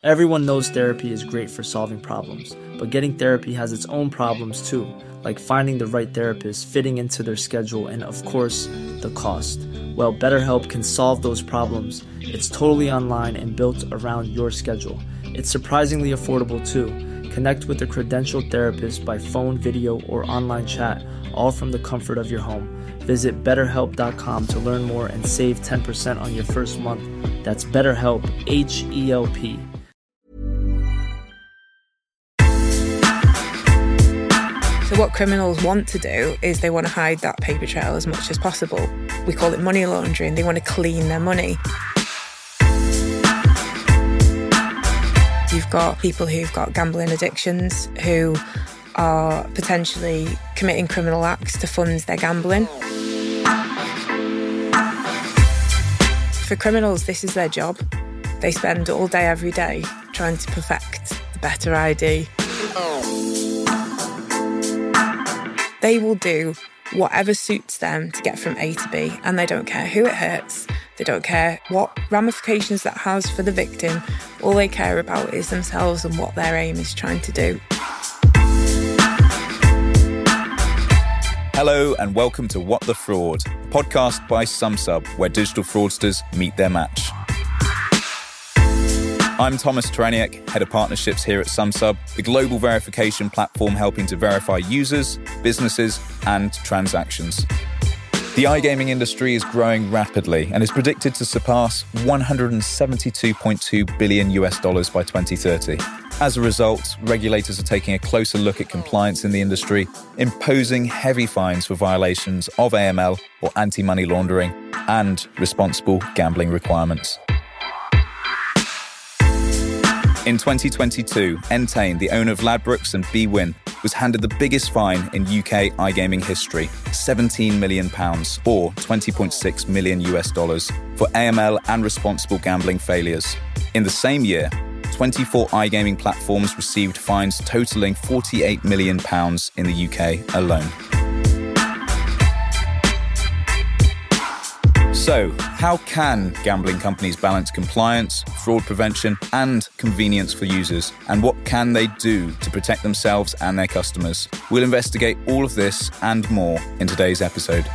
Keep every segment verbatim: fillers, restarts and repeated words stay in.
Everyone knows therapy is great for solving problems, but getting therapy has its own problems too, like finding the right therapist, fitting into their schedule, and of course, the cost. Well, BetterHelp can solve those problems. It's totally online and built around your schedule. It's surprisingly affordable too. Connect with a credentialed therapist by phone, video, or online chat, all from the comfort of your home. Visit better help dot com to learn more and save ten percent on your first month. That's BetterHelp, H E L P. So what criminals want to do is they want to hide that paper trail as much as possible. We call it money laundering. They want to clean their money. You've got people who've got gambling addictions who are potentially committing criminal acts to fund their gambling. For criminals, this is their job. They spend all day, every day trying to perfect the better I D. They will do whatever suits them to get from A to B, and they don't care who it hurts. They don't care what ramifications that has for the victim. All they care about is themselves and what their aim is trying to do. Hello and welcome to What the Fraud, a podcast by SumSub, where digital fraudsters meet their match. I'm Thomas Taraniak, Head of Partnerships here at SumSub, the global verification platform helping to verify users, businesses, and transactions. The iGaming industry is growing rapidly and is predicted to surpass one hundred seventy-two point two billion U S dollars by twenty thirty. As a result, regulators are taking a closer look at compliance in the industry, imposing heavy fines for violations of A M L or anti-money laundering and responsible gambling requirements. In twenty twenty-two, Entain, the owner of Ladbrokes and bwin, was handed the biggest fine in U K iGaming history, seventeen million pounds or twenty point six million U S dollars for A M L and responsible gambling failures. In the same year, twenty-four iGaming platforms received fines totaling forty-eight million pounds in the U K alone. So, how can gambling companies balance compliance, fraud prevention, and convenience for users? And what can they do to protect themselves and their customers? We'll investigate all of this and more in today's episode.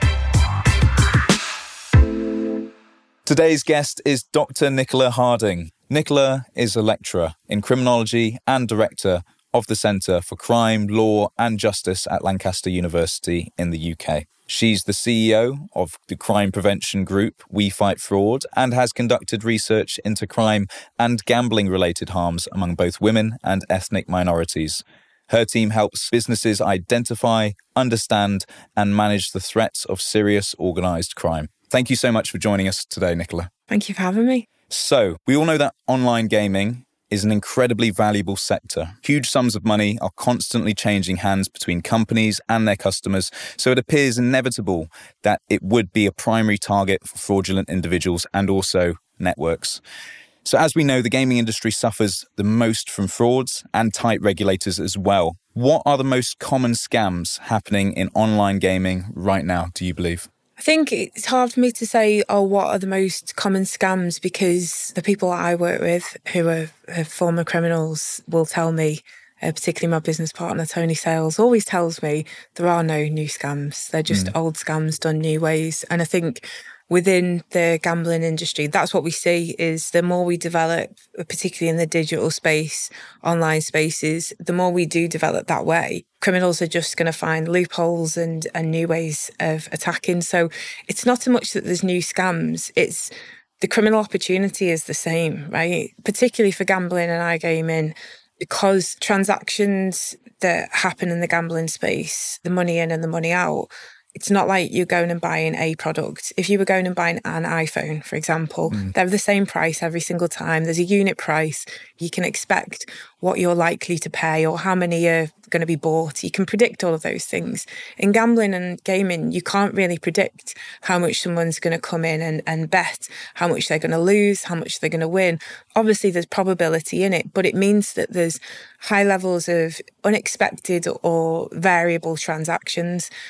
Today's guest is Doctor Nicola Harding. Nicola is a lecturer in criminology and director of the Centre for Crime, Law and Justice at Lancaster University in the U K. She's the C E O of the crime prevention group We Fight Fraud and has conducted research into crime and gambling-related harms among both women and ethnic minorities. Her team helps businesses identify, understand and manage the threats of serious organised crime. Thank you so much for joining us today, Nicola. Thank you for having me. So, we all know that online gaming is an incredibly valuable sector. Huge sums of money are constantly changing hands between companies and their customers, so it appears inevitable that it would be a primary target for fraudulent individuals and also networks. So as we know, the gaming industry suffers the most from frauds and tight regulators as well. What are the most common scams happening in online gaming right now, do you believe? I think it's hard for me to say, oh, what are the most common scams, because the people I work with who are, are former criminals will tell me, uh, particularly my business partner, Tony Sales, always tells me there are no new scams. They're just mm. old scams done new ways. And I think within the gambling industry, that's what we see is the more we develop, particularly in the digital space, online spaces, the more we do develop that way, criminals are just going to find loopholes and, and new ways of attacking. So it's not so much that there's new scams, it's the criminal opportunity is the same, right? Particularly for gambling and iGaming, because transactions that happen in the gambling space, the money in and the money out, it's not like you're going and buying a product. If you were going and buying an iPhone, for example, mm. they're the same price every single time. There's a unit price. You can expect what you're likely to pay or how many are going to be bought. You can predict all of those things. In gambling and gaming, you can't really predict how much someone's going to come in and, and bet, how much they're going to lose, how much they're going to win. Obviously, there's probability in it, but it means that there's high levels of unexpected or variable transactions.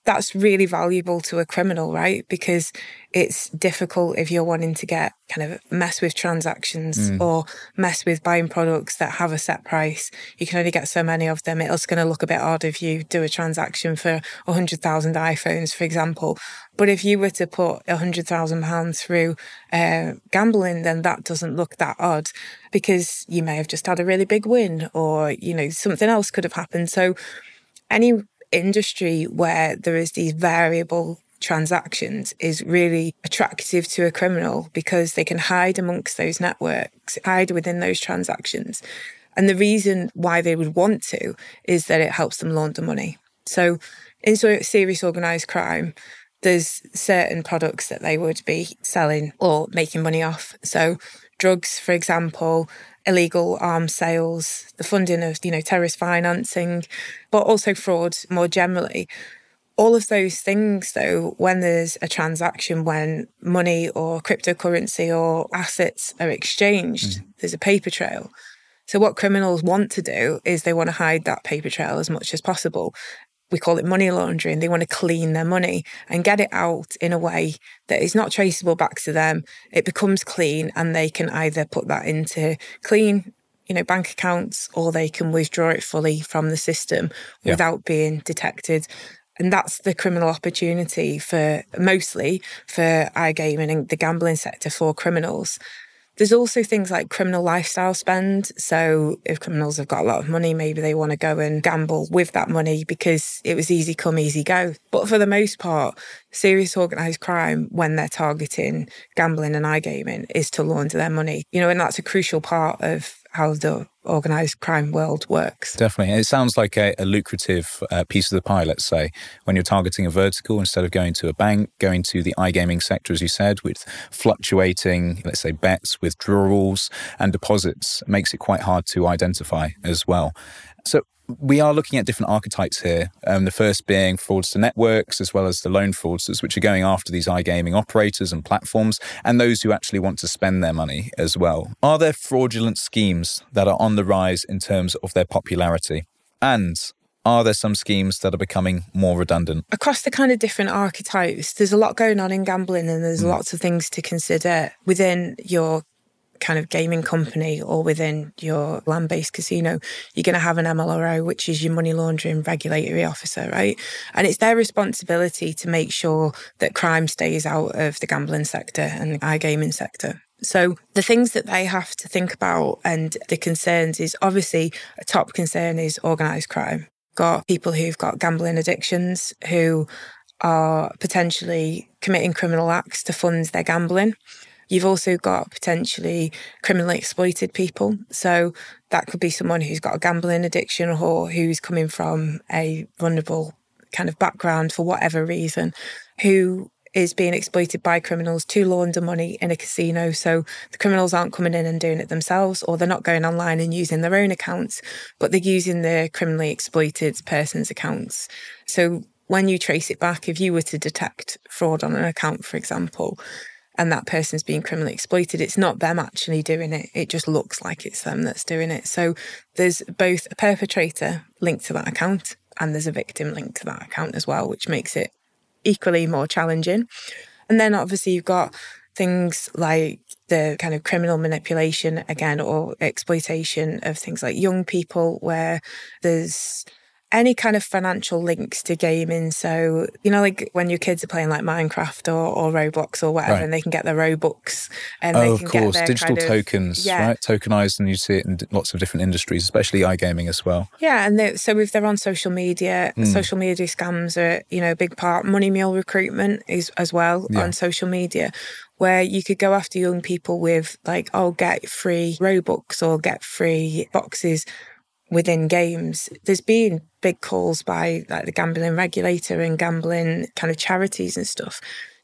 that's really valuable to a criminal, right? Because it's difficult if you're wanting to get kind of mess with transactions mm. or mess with buying products that have a set price. You can only get so many of them. It's going to look a bit odd if you do a transaction for one hundred thousand iPhones, for example. But if you were to put one hundred thousand pounds through uh, gambling, then that doesn't look that odd because you may have just had a really big win or, you know, something else could have happened. So any industry where there is these variable transactions is really attractive to a criminal because they can hide amongst those networks, hide within those transactions. And the reason why they would want to is that it helps them launder money. So in serious organised crime, there's certain products that they would be selling or making money off. So drugs, for example, illegal arms sales, the funding of, you know, terrorist financing, but also fraud more generally. All of those things, though, when there's a transaction, when money or cryptocurrency or assets are exchanged, mm. there's a paper trail. So what criminals want to do is they want to hide that paper trail as much as possible. We call it money laundering. They want to clean their money and get it out in a way that is not traceable back to them. It becomes clean and they can either put that into clean, you know, bank accounts, or they can withdraw it fully from the system yeah. without being detected. And that's the criminal opportunity for mostly for iGaming and the gambling sector for criminals. There's also things like criminal lifestyle spend. So if criminals have got a lot of money, maybe they want to go and gamble with that money because it was easy come, easy go. But for the most part, serious organised crime, when they're targeting gambling and iGaming, is to launder their money. You know, and that's a crucial part of how the organised crime world works. Definitely. It sounds like a, a lucrative uh, piece of the pie, let's say, when you're targeting a vertical instead of going to a bank, going to the iGaming sector, as you said, with fluctuating, let's say, bets, withdrawals and deposits, makes it quite hard to identify as well. So we are looking at different archetypes here. Um, the first being fraudster networks, as well as the lone fraudsters, which are going after these iGaming operators and platforms, and those who actually want to spend their money as well. Are there fraudulent schemes that are on the rise in terms of their popularity? And are there some schemes that are becoming more redundant? Across the kind of different archetypes, there's a lot going on in gambling, and there's mm. lots of things to consider within your kind of gaming company or within your land-based casino. You're going to have an M L R O, which is your money laundering regulatory officer, right? And it's their responsibility to make sure that crime stays out of the gambling sector and the iGaming sector. So the things that they have to think about and the concerns is, obviously a top concern is organised crime. Got people who've got gambling addictions who are potentially committing criminal acts to fund their gambling. You've also got potentially criminally exploited people. So that could be someone who's got a gambling addiction or who's coming from a vulnerable kind of background for whatever reason, who is being exploited by criminals to launder money in a casino. So the criminals aren't coming in and doing it themselves, or they're not going online and using their own accounts, but they're using the criminally exploited person's accounts. So when you trace it back, if you were to detect fraud on an account, for example, and that person's being criminally exploited, it's not them actually doing it. It just looks like it's them that's doing it. So there's both a perpetrator linked to that account and there's a victim linked to that account as well, which makes it equally more challenging. And then obviously you've got things like the kind of criminal manipulation again, or exploitation of things like young people, where there's any kind of financial links to gaming. So, you know, like when your kids are playing like Minecraft or, or Roblox or whatever, right, and they can get their Robux and oh, they of can course. get their digital kind of, tokens, yeah. right? Tokenized, and you see it in lots of different industries, especially iGaming as well. Yeah, and they, so if they're on social media, mm. social media scams are, you know, a big part. Money Mule recruitment is as well yeah. on social media, where you could go after young people with like, oh, get free Robux or get free boxes within games. There's been big calls by like the gambling regulator and gambling kind of charities and stuff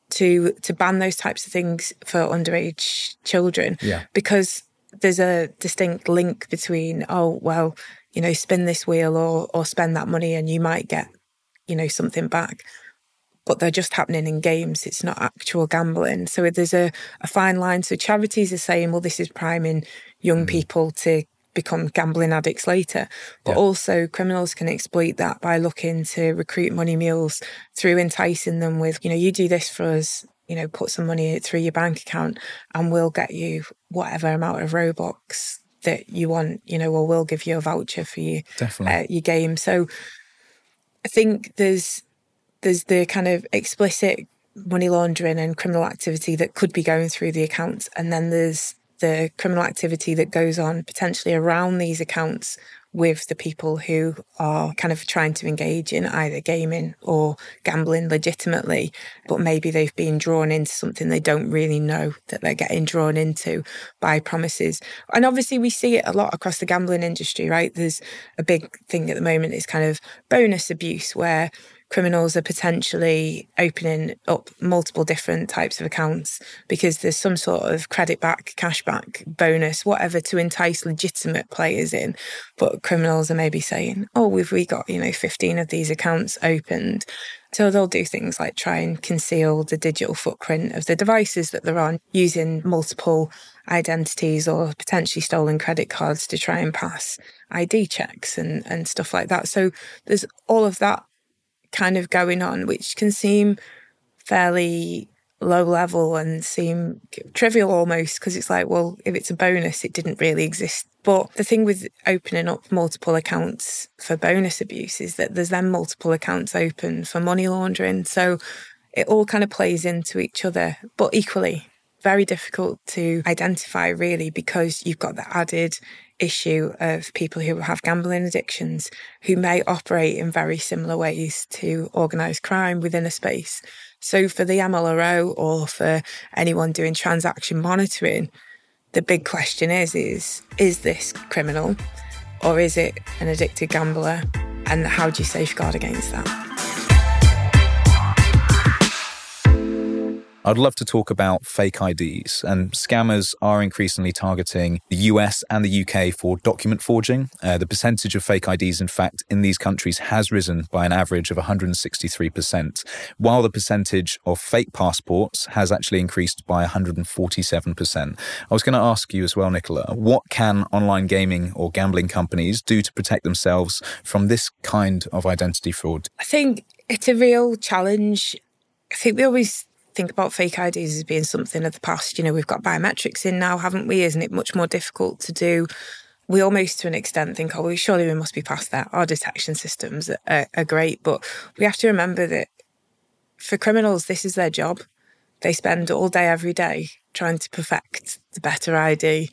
to to ban those types of things for underage children, yeah. because there's a distinct link between, oh, well, you know, spin this wheel or or spend that money and you might get, you know, something back. But they're just happening in games. It's not actual gambling. So there's a, a fine line. So charities are saying, well, this is priming young mm. people to become gambling addicts later. But Yeah. also criminals can exploit that by looking to recruit money mules through enticing them with, you know, you do this for us, you know, put some money through your bank account and we'll get you whatever amount of Robux that you want, you know, or we'll give you a voucher for your, Definitely. uh, your game. So I think there's there's the kind of explicit money laundering and criminal activity that could be going through the accounts. And then there's the criminal activity that goes on potentially around these accounts with the people who are kind of trying to engage in either gaming or gambling legitimately, but maybe they've been drawn into something they don't really know that they're getting drawn into by promises. And obviously we see it a lot across the gambling industry, right? There's a big thing at the moment is kind of bonus abuse, where criminals are potentially opening up multiple different types of accounts because there's some sort of credit back, cash back, bonus, whatever, to entice legitimate players in. But criminals are maybe saying, oh, we've we got, you know, fifteen of these accounts opened. So they'll do things like try and conceal the digital footprint of the devices that they're on, using multiple identities or potentially stolen credit cards to try and pass I D checks and, and stuff like that. So there's all of that kind of going on, which can seem fairly low level and seem trivial almost, because it's like, well, if it's a bonus, it didn't really exist. But the thing with opening up multiple accounts for bonus abuse is that there's then multiple accounts open for money laundering. So it all kind of plays into each other, but equally very difficult to identify really, because you've got the added issue of people who have gambling addictions who may operate in very similar ways to organised crime within a space. So for the M L R O or for anyone doing transaction monitoring, the big question is, is, is this criminal or is it an addicted gambler? And how do you safeguard against that? I'd love to talk about fake I Ds, and scammers are increasingly targeting the U S and the U K for document forging. Uh, the percentage of fake I Ds, in fact, in these countries has risen by an average of one hundred sixty-three percent, while the percentage of fake passports has actually increased by one hundred forty-seven percent. I was going to ask you as well, Nicola, what can online gaming or gambling companies do to protect themselves from this kind of identity fraud? I think it's a real challenge. I think we always think about fake I Ds as being something of the past. You know, we've got biometrics in now, haven't we? Isn't it much more difficult to do? We almost, to an extent, think, oh, well, surely we must be past that. Our detection systems are, are great. But we have to remember that for criminals, this is their job. They spend all day, every day, trying to perfect the better I D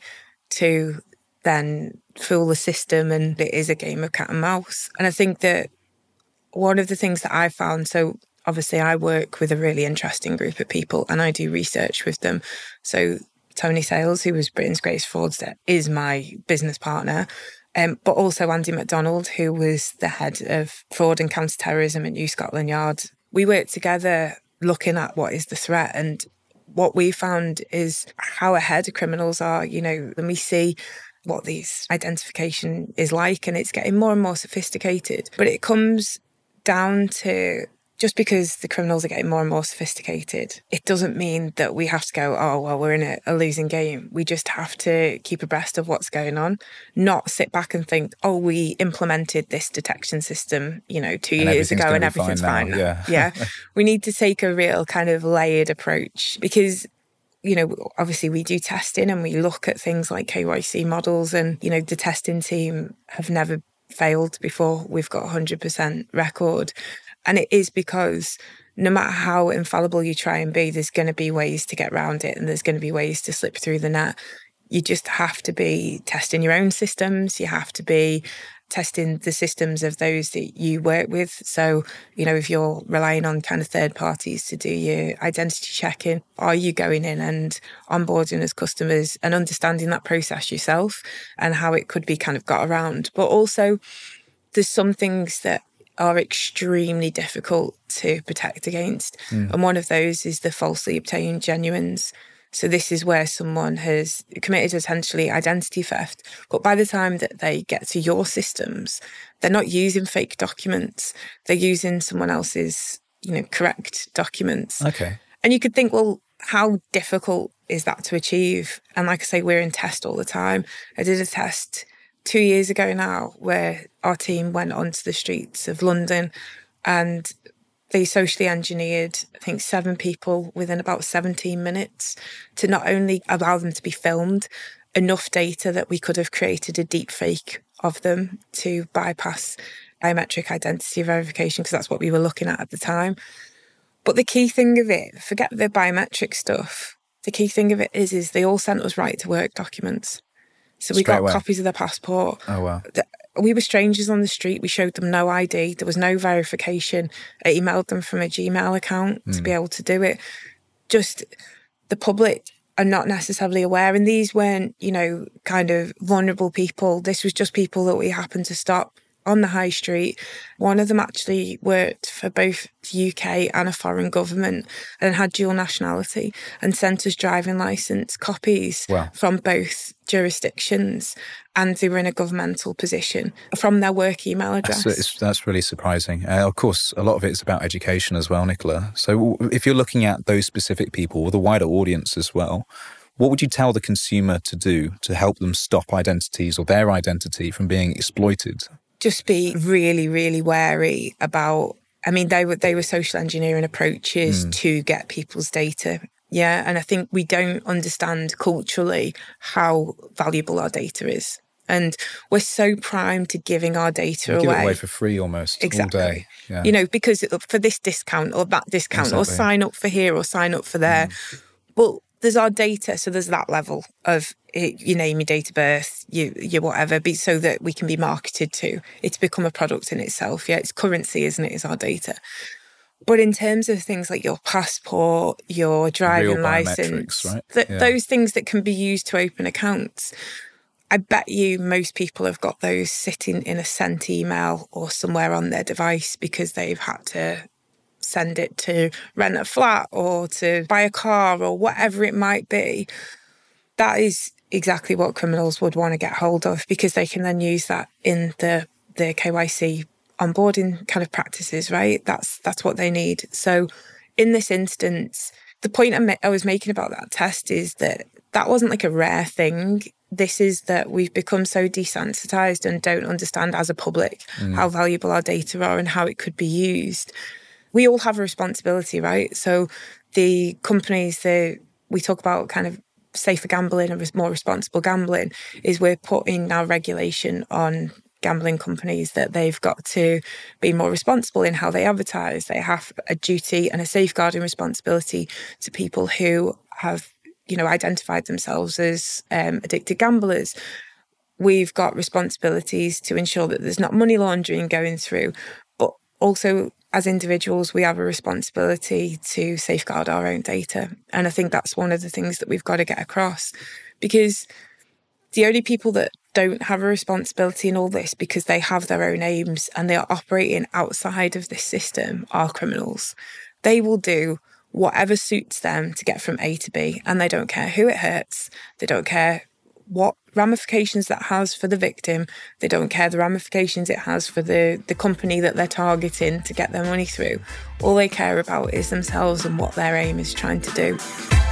to then fool the system. And it is a game of cat and mouse. And I think that one of the things that I found, so obviously, I work with a really interesting group of people and I do research with them. So Tony Sales, who was Britain's greatest fraudster, is my business partner. Um, but also Andy McDonald, who was the head of fraud and counter-terrorism at New Scotland Yard. We work together looking at what is the threat, and what we found is how ahead criminals are. You know, and we see what these identification is like, and it's getting more and more sophisticated. But it comes down to, just because the criminals are getting more and more sophisticated, it doesn't mean that we have to go, oh, well, we're in a, a losing game. We just have to keep abreast of what's going on, not sit back and think, oh, we implemented this detection system, you know, two and years ago and everything's fine. fine. Yeah. yeah. We need to take a real kind of layered approach, because, you know, obviously we do testing and we look at things like K Y C models, and, you know, the testing team have never failed before. We've got one hundred percent record. And it is because no matter how infallible you try and be, there's going to be ways to get around it and there's going to be ways to slip through the net. You just have to be testing your own systems. You have to be testing the systems of those that you work with. So, you know, if you're relying on kind of third parties to do your identity checking, are you going in and onboarding as customers and understanding that process yourself and how it could be kind of got around? But also, there's some things that are extremely difficult to protect against. Mm. And one of those is the falsely obtained genuines. So this is where someone has committed essentially identity theft, but by the time that they get to your systems, they're not using fake documents. They're using someone else's, you know, correct documents. Okay. And you could think, well, how difficult is that to achieve? And like I say, we're in test all the time. I did a test two years ago now, where our team went onto the streets of London and they socially engineered, I think, seven people within about seventeen minutes to not only allow them to be filmed, enough data that we could have created a deep fake of them to bypass biometric identity verification, because that's what we were looking at at the time. But the key thing of it, forget the biometric stuff, the key thing of it is, is they all sent us right to work documents. So we Straight got away. copies of their passport. Oh, wow. We were strangers on the street. We showed them no I D. There was no verification. I emailed them from a Gmail account mm. to be able to do it. Just the public are not necessarily aware. And these weren't, you know, kind of vulnerable people. This was just people that we happened to stop on the high street. One of them actually worked for both the U K and a foreign government and had dual nationality and sent us driving licence copies wow. from both jurisdictions, and they were in a governmental position from their work email address. That's, that's really surprising. Uh, of course, a lot of it is about education as well, Nicola. So if you're looking at those specific people or the wider audience as well, what would you tell the consumer to do to help them stop identities or their identity from being exploited? Just be really, really wary about, I mean, they were they were social engineering approaches mm. to get people's data. Yeah. And I think we don't understand culturally how valuable our data is. And we're so primed to giving our data we away. Give it away for free almost exactly. all day. Yeah. You know, because for this discount or that discount exactly. or sign up for here or sign up for there. Mm. Well, there's our data. So there's that level of your name, your date of birth, your, your whatever, be, so that we can be marketed to. It's become a product in itself. Yeah, it's currency, isn't it? It's our data. But in terms of things like your passport, your driving Real license, right? th- yeah. those things that can be used to open accounts, I bet you most people have got those sitting in a sent email or somewhere on their device because they've had to send it to rent a flat or to buy a car or whatever it might be. That is exactly what criminals would want to get hold of, because they can then use that in the the K Y C onboarding kind of practices, right? That's that's what they need. So in this instance, the point I, ma- I was making about that test is that that wasn't like a rare thing. This is that we've become so desensitized and don't understand as a public mm. how valuable our data are and how it could be used. We all have a responsibility, right? So the companies that we talk about kind of safer gambling and more responsible gambling is we're putting now regulation on gambling companies that they've got to be more responsible in how they advertise. They have a duty and a safeguarding responsibility to people who have, you know, identified themselves as um, addicted gamblers. We've got responsibilities to ensure that there's not money laundering going through, but also as individuals, we have a responsibility to safeguard our own data. And I think that's one of the things that we've got to get across, because the only people that don't have a responsibility in all this because they have their own aims and they are operating outside of this system are criminals. They will do whatever suits them to get from A to B, and they don't care who it hurts. They don't care what ramifications that has for the victim. They don't care the ramifications it has for the, the company that they're targeting to get their money through. All they care about is themselves and what their aim is trying to do.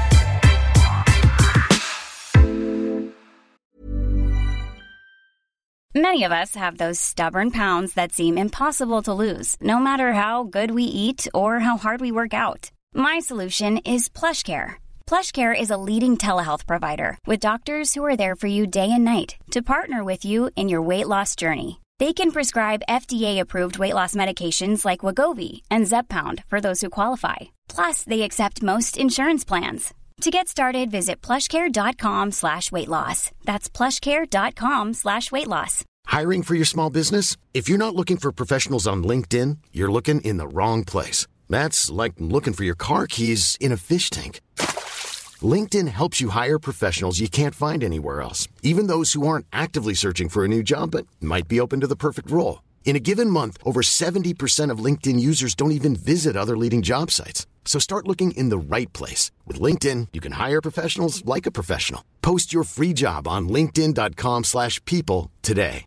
Many of us have those stubborn pounds that seem impossible to lose, no matter how good we eat or how hard we work out. My solution is PlushCare. PlushCare is a leading telehealth provider with doctors who are there for you day and night to partner with you in your weight loss journey. They can prescribe F D A-approved weight loss medications like Wegovy and Zepbound for those who qualify. Plus, they accept most insurance plans. To get started, visit plushcare.com slash weight loss. That's plushcare.com slash weight loss. Hiring for your small business? If you're not looking for professionals on LinkedIn, you're looking in the wrong place. That's like looking for your car keys in a fish tank. LinkedIn helps you hire professionals you can't find anywhere else, even those who aren't actively searching for a new job but might be open to the perfect role. In a given month, over seventy percent of LinkedIn users don't even visit other leading job sites. So start looking in the right place. With LinkedIn, you can hire professionals like a professional. Post your free job on linkedin.com slash people today.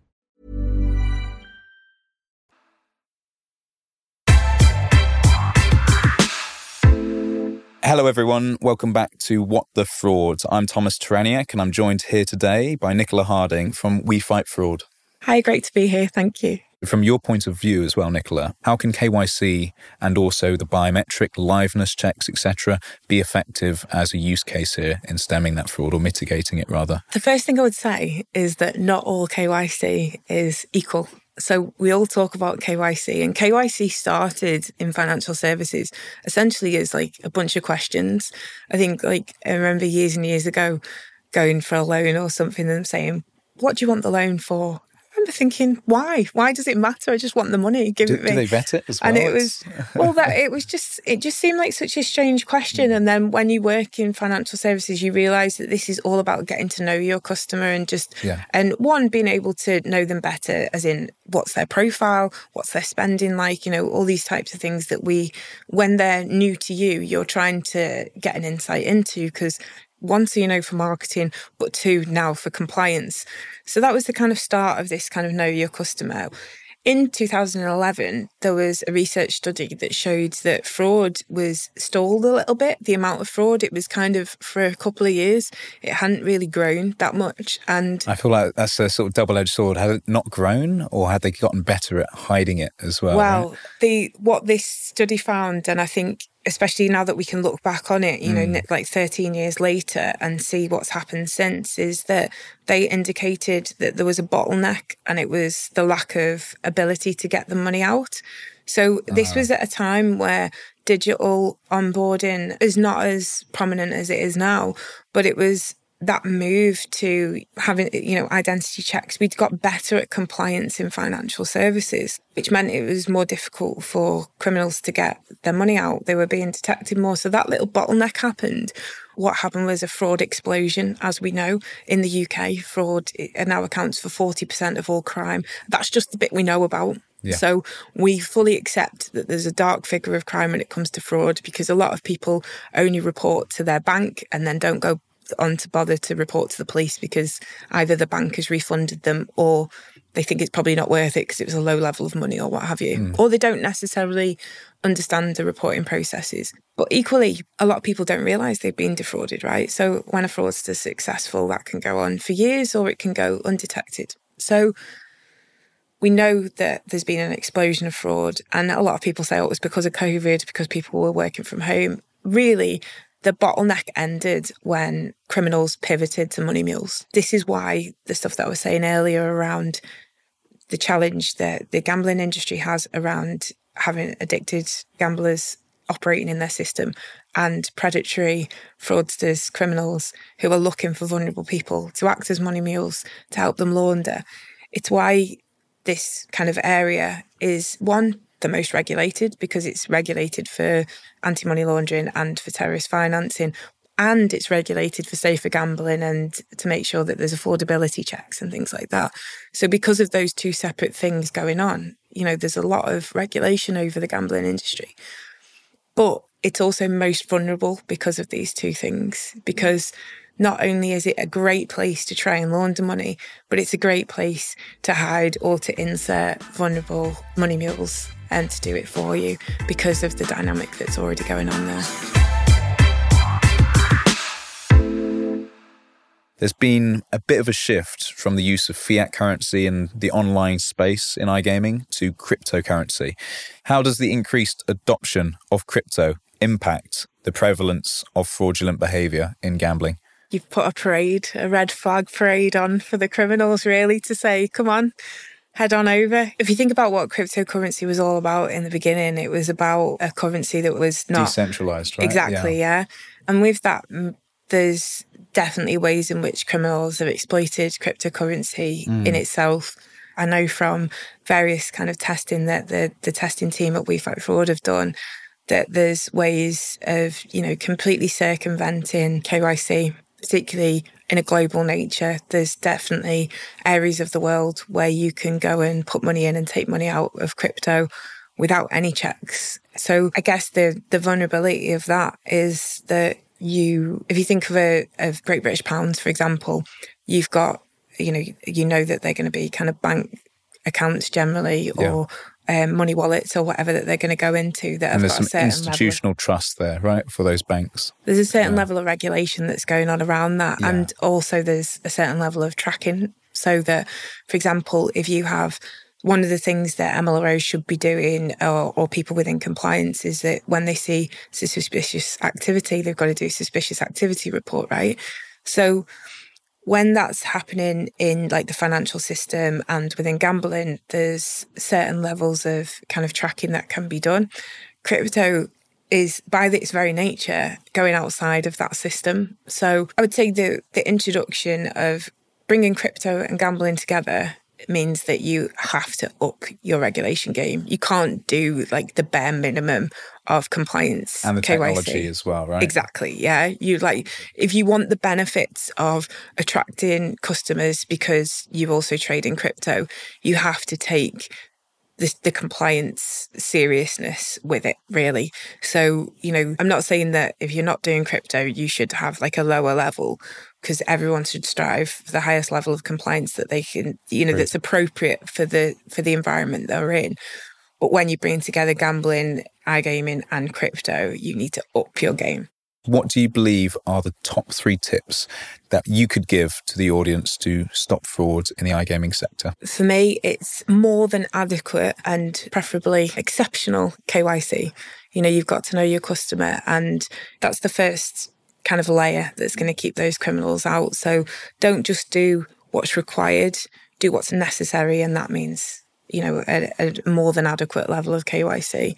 Hello, everyone. Welcome back to What the Fraud. I'm Thomas Teraniak, and I'm joined here today by Nicola Harding from We Fight Fraud. Hi, great to be here. Thank you. From your point of view as well, Nicola, how can K Y C and also the biometric liveness checks, et cetera, be effective as a use case here in stemming that fraud or mitigating it rather? The first thing I would say is that not all K Y C is equal. So we all talk about K Y C, and K Y C started in financial services essentially as like a bunch of questions. I think like I remember years and years ago going for a loan or something and saying, what do you want the loan for? I remember thinking, why? Why does it matter? I just want the money. Give do, it me. Do they vet it as well? And it was, well, that it was just, it just seemed like such a strange question. And then when you work in financial services, you realise that this is all about getting to know your customer and just, yeah. and one, being able to know them better, as in what's their profile, what's their spending like, you know, all these types of things that we, when they're new to you, you're trying to get an insight into, because one, so you know, for marketing, but two, now for compliance. So that was the kind of start of this kind of know your customer. In two thousand eleven, there was a research study that showed that fraud was stalled a little bit. The amount of fraud, it was kind of, for a couple of years, it hadn't really grown that much. And I feel like that's a sort of double-edged sword. Had it not grown, or had they gotten better at hiding it as well? Well, right? the what this study found, and I think especially now that we can look back on it, you know, mm. like thirteen years later and see what's happened since, is that they indicated that there was a bottleneck, and it was the lack of ability to get the money out. So this uh-huh. was at a time where digital onboarding is not as prominent as it is now, but it was that move to having, you know, identity checks. We'd got better at compliance in financial services, which meant it was more difficult for criminals to get their money out. They were being detected more. So that little bottleneck happened. What happened was a fraud explosion, as we know. In the U K, fraud now accounts for forty percent of all crime. That's just the bit we know about. Yeah. So we fully accept that there's a dark figure of crime when it comes to fraud, because a lot of people only report to their bank and then don't go on to bother to report to the police because either the bank has refunded them or they think it's probably not worth it because it was a low level of money or what have you. Mm. Or they don't necessarily understand the reporting processes. But equally, a lot of people don't realise they've been defrauded, right? So when a fraudster's successful, that can go on for years or it can go undetected. So we know that there's been an explosion of fraud, and a lot of people say, oh, it was because of COVID, because people were working from home. Really, the bottleneck ended when criminals pivoted to money mules. This is why the stuff that I was saying earlier around the challenge that the gambling industry has around having addicted gamblers operating in their system and predatory fraudsters, criminals who are looking for vulnerable people to act as money mules to help them launder. It's why this kind of area is, one, the most regulated, because it's regulated for anti-money laundering and for terrorist financing, and it's regulated for safer gambling and to make sure that there's affordability checks and things like that. So because of those two separate things going on, you know, there's a lot of regulation over the gambling industry. But it's also most vulnerable because of these two things, because not only is it a great place to try and launder money, but it's a great place to hide or to insert vulnerable money mules and to do it for you because of the dynamic that's already going on there. There's been a bit of a shift from the use of fiat currency in the online space in iGaming to cryptocurrency. How does the increased adoption of crypto impact the prevalence of fraudulent behaviour in gambling? You've put a parade, a red flag parade on for the criminals, really, to say, come on, head on over. If you think about what cryptocurrency was all about in the beginning, it was about a currency that was not decentralized, right? Exactly, yeah. yeah. And with that, there's definitely ways in which criminals have exploited cryptocurrency mm. in itself. I know from various kind of testing that the, the testing team at We Fight Fraud have done that there's ways of, you know, completely circumventing K Y C, particularly in a global nature. There's definitely areas of the world where you can go and put money in and take money out of crypto without any checks. So I guess the the vulnerability of that is that you, if you think of a of Great British pounds, for example, you've got, you know, you know that they're going to be kind of bank accounts generally, or yeah. um, money wallets or whatever that they're going to go into that and have there's got some a certain institutional level of, trust there, right, for those banks. There's a certain yeah. level of regulation that's going on around that. Yeah. And also there's a certain level of tracking. So that, for example, if you have one of the things that M L R Os should be doing, or, or people within compliance, is that when they see suspicious activity, they've got to do a suspicious activity report, right? So when that's happening in like the financial system and within gambling, there's certain levels of kind of tracking that can be done. Crypto is, by its very nature, going outside of that system. So I would say the the introduction of bringing crypto and gambling together means that you have to up your regulation game. You can't do like the bare minimum of compliance and the K Y C. Technology as well, right? Exactly. Yeah. You like, if you want the benefits of attracting customers because you also trade in crypto, you have to take the, the compliance seriousness with it, really. So, you know, I'm not saying that if you're not doing crypto, you should have like a lower level, because everyone should strive for the highest level of compliance that they can, you know, Great. that's appropriate for the for the environment they're in. But when you bring together gambling, iGaming and crypto, you need to up your game. What do you believe are the top three tips that you could give to the audience to stop fraud in the iGaming sector? For me, it's more than adequate and preferably exceptional K Y C. You know, you've got to know your customer, and that's the first kind of layer that's going to keep those criminals out. So don't just do what's required, do what's necessary, and that means, you know, a, a more than adequate level of K Y C.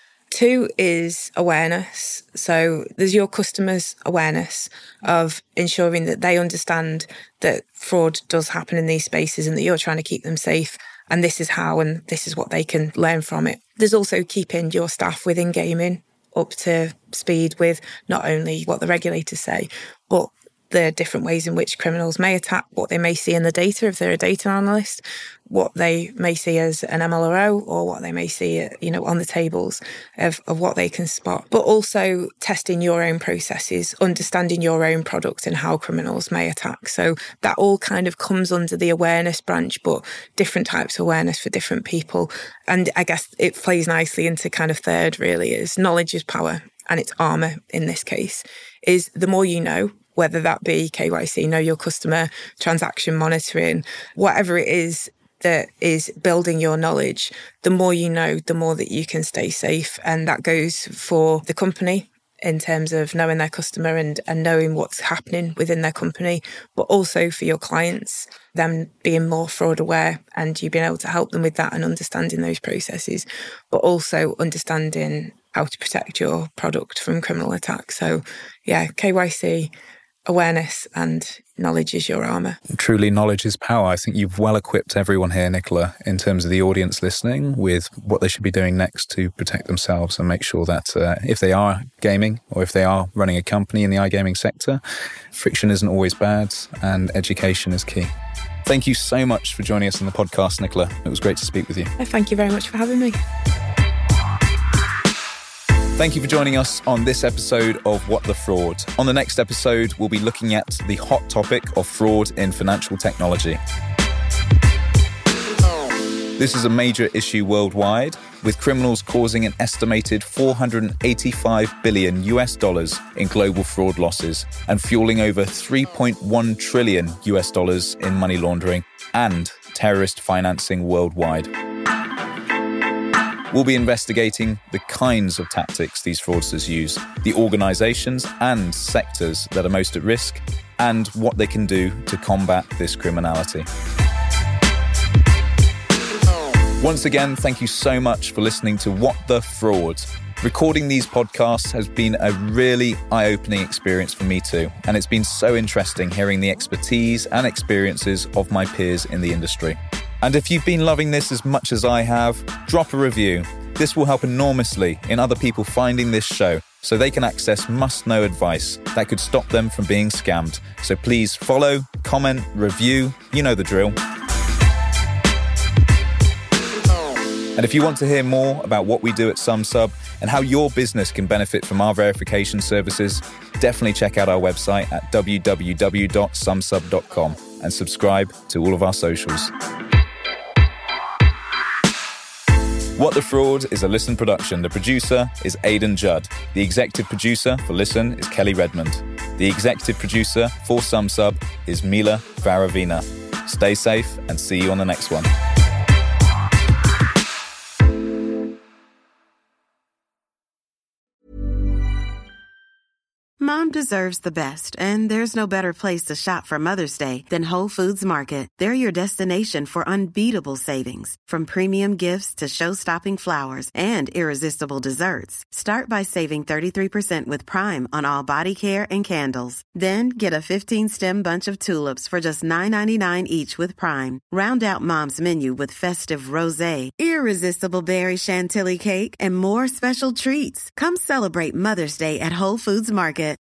Two is awareness. So there's your customers' awareness of ensuring that they understand that fraud does happen in these spaces and that you're trying to keep them safe. And this is how, and this is what they can learn from it. There's also keeping your staff within gaming up to speed with not only what the regulators say, but the different ways in which criminals may attack, what they may see in the data if they're a data analyst, what they may see as an M L R O, or what they may see, you know, on the tables of, of what they can spot. But also testing your own processes, understanding your own product and how criminals may attack. So that all kind of comes under the awareness branch, but different types of awareness for different people. And I guess it plays nicely into kind of third, really, is knowledge is power, and it's armour in this case, is the more you know, whether that be K Y C, know your customer, transaction monitoring, whatever it is that is building your knowledge, the more you know, the more that you can stay safe. And that goes for the company in terms of knowing their customer and, and knowing what's happening within their company, but also for your clients, them being more fraud aware and you being able to help them with that and understanding those processes, but also understanding how to protect your product from criminal attacks. So yeah, K Y C, awareness and knowledge is your armour. Truly, knowledge is power. I think you've well equipped everyone here, Nicola, in terms of the audience listening with what they should be doing next to protect themselves and make sure that uh, if they are gaming or if they are running a company in the iGaming sector, friction isn't always bad and education is key. Thank you so much for joining us on the podcast, Nicola. It was great to speak with you. Thank you very much for having me. Thank you for joining us on this episode of What the Fraud. On the next episode, we'll be looking at the hot topic of fraud in financial technology. This is a major issue worldwide, with criminals causing an estimated four hundred eighty-five billion U S dollars in global fraud losses and fueling over three point one trillion U S dollars in money laundering and terrorist financing worldwide. We'll be investigating the kinds of tactics these fraudsters use, the organisations and sectors that are most at risk, and what they can do to combat this criminality. Once again, thank you so much for listening to What the Fraud. Recording these podcasts has been a really eye-opening experience for me too, and it's been so interesting hearing the expertise and experiences of my peers in the industry. And if you've been loving this as much as I have, drop a review. This will help enormously in other people finding this show so they can access must-know advice that could stop them from being scammed. So please follow, comment, review, you know the drill. And if you want to hear more about what we do at SumSub and how your business can benefit from our verification services, definitely check out our website at w w w dot sumsub dot com and subscribe to all of our socials. What the Fraud is a Listen production. The producer is Aidan Judd. The executive producer for Listen is Kelly Redmond. The executive producer for SumSub is Mila Faravina. Stay safe and see you on the next one. Mom deserves the best, and there's no better place to shop for Mother's Day than Whole Foods Market. They're your destination for unbeatable savings, from premium gifts to show-stopping flowers and irresistible desserts. Start by saving thirty-three percent with Prime on all body care and candles. Then get a fifteen-stem bunch of tulips for just nine ninety-nine each with Prime. Round out Mom's menu with festive rosé, irresistible berry chantilly cake, and more special treats. Come celebrate Mother's Day at Whole Foods Market.